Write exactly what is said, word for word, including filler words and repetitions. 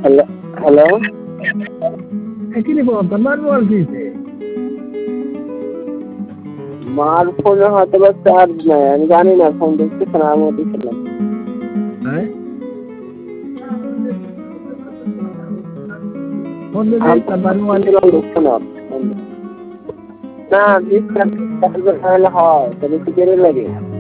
hello hello একই বলতো মারবো আর দিতে মার ফোনে হয়তো বা চার্জ নাই আমি জানি না ফোন দেখতেছে না আমিও দেখছিলাম হ্যাঁ ফোন দিতে মারবো আর না বিশ চার্জ হয় তবে কি দেরি লাগে